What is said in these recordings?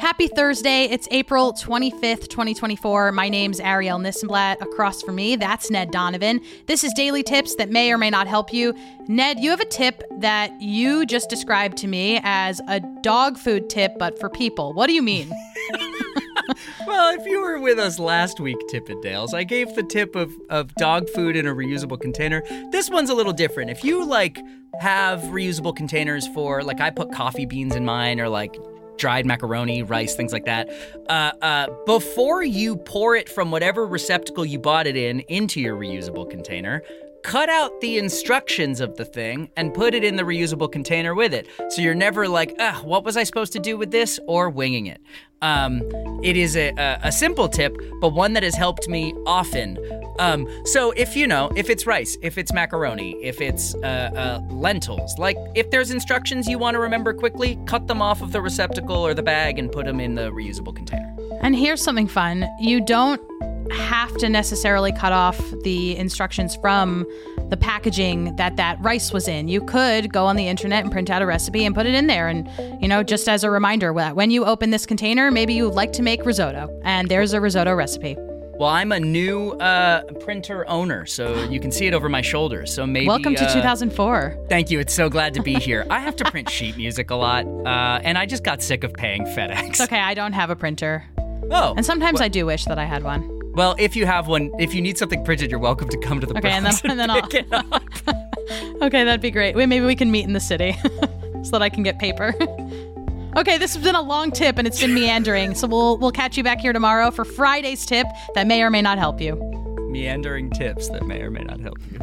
Happy Thursday. It's April 25th, 2024. My name's Ariel Nissenblatt. Across from me, that's Ned Donovan. This is Daily Tips that may or may not help you. Ned, you have a tip that you just described to me as a dog food tip, but for people. What do you mean? Well, if you were with us last week, Tippendales, I gave the tip of dog food in a reusable container. This one's a little different. If you, have reusable containers for, I put coffee beans in mine or, dried macaroni, rice, things like that. Before you pour it from whatever receptacle you bought it in into your reusable container, cut out the instructions of the thing and put it in the reusable container with it. So you're never what was I supposed to do with this? Or winging it. It is a simple tip, but one that has helped me often. So if it's rice, if it's macaroni, if it's lentils, if there's instructions you want to remember quickly, cut them off of the receptacle or the bag and put them in the reusable container. And here's something fun. You don't have to necessarily cut off the instructions from the packaging that rice was in. You could go on the internet and print out a recipe and put it in there. And, just as a reminder, when you open this container, maybe you would like to make risotto. And there's a risotto recipe. Well, I'm a new printer owner, so you can see it over my shoulder. So maybe welcome to 2004. Thank you. It's so glad to be here. I have to print sheet music a lot, and I just got sick of paying FedEx. It's okay. I don't have a printer. Oh. And sometimes I do wish that I had one. Well, if you have one, if you need something printed, you're welcome to come to the Bronx and then pick it up. Okay, that'd be great. Maybe we can meet in the city so that I can get paper. Okay, this has been a long tip and it's been meandering, so we'll catch you back here tomorrow for Friday's tip that may or may not help you. Meandering tips that may or may not help you.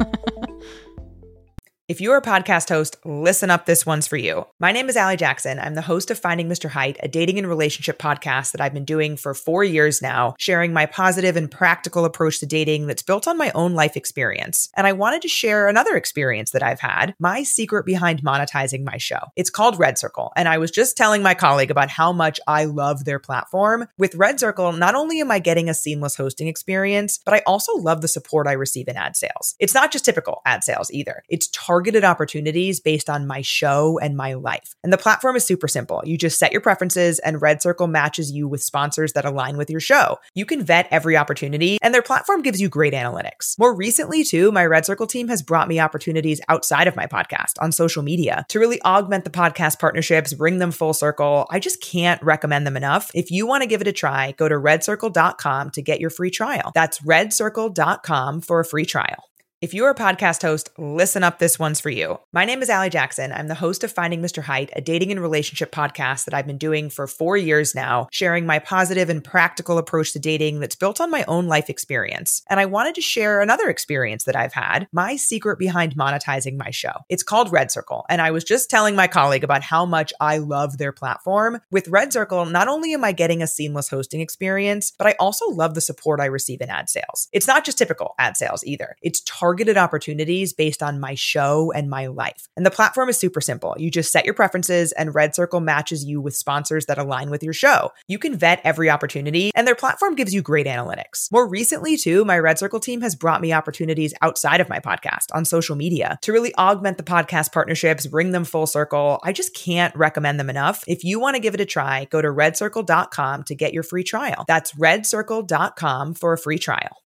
If you're a podcast host, listen up, this one's for you. My name is Allie Jackson. I'm the host of Finding Mr. Height, a dating and relationship podcast that I've been doing for 4 years now, sharing my positive and practical approach to dating that's built on my own life experience. And I wanted to share another experience that I've had, my secret behind monetizing my show. It's called Red Circle, and I was just telling my colleague about how much I love their platform. With Red Circle, not only am I getting a seamless hosting experience, but I also love the support I receive in ad sales. It's not just typical ad sales either. It's targeted opportunities based on my show and my life. And the platform is super simple. You just set your preferences and Red Circle matches you with sponsors that align with your show. You can vet every opportunity and their platform gives you great analytics. More recently too, my Red Circle team has brought me opportunities outside of my podcast on social media to really augment the podcast partnerships, bring them full circle. I just can't recommend them enough. If you want to give it a try, go to redcircle.com to get your free trial. That's redcircle.com for a free trial. If you're a podcast host, listen up, this one's for you. My name is Allie Jackson. I'm the host of Finding Mr. Height, a dating and relationship podcast that I've been doing for 4 years now, sharing my positive and practical approach to dating that's built on my own life experience. And I wanted to share another experience that I've had, my secret behind monetizing my show. It's called Red Circle, and I was just telling my colleague about how much I love their platform. With Red Circle, not only am I getting a seamless hosting experience, but I also love the support I receive in ad sales. It's not just typical ad sales either. It's targeted opportunities based on my show and my life. And the platform is super simple. You just set your preferences and Red Circle matches you with sponsors that align with your show. You can vet every opportunity and their platform gives you great analytics. More recently too, my Red Circle team has brought me opportunities outside of my podcast on social media to really augment the podcast partnerships, bring them full circle. I just can't recommend them enough. If you want to give it a try, go to redcircle.com to get your free trial. That's redcircle.com for a free trial.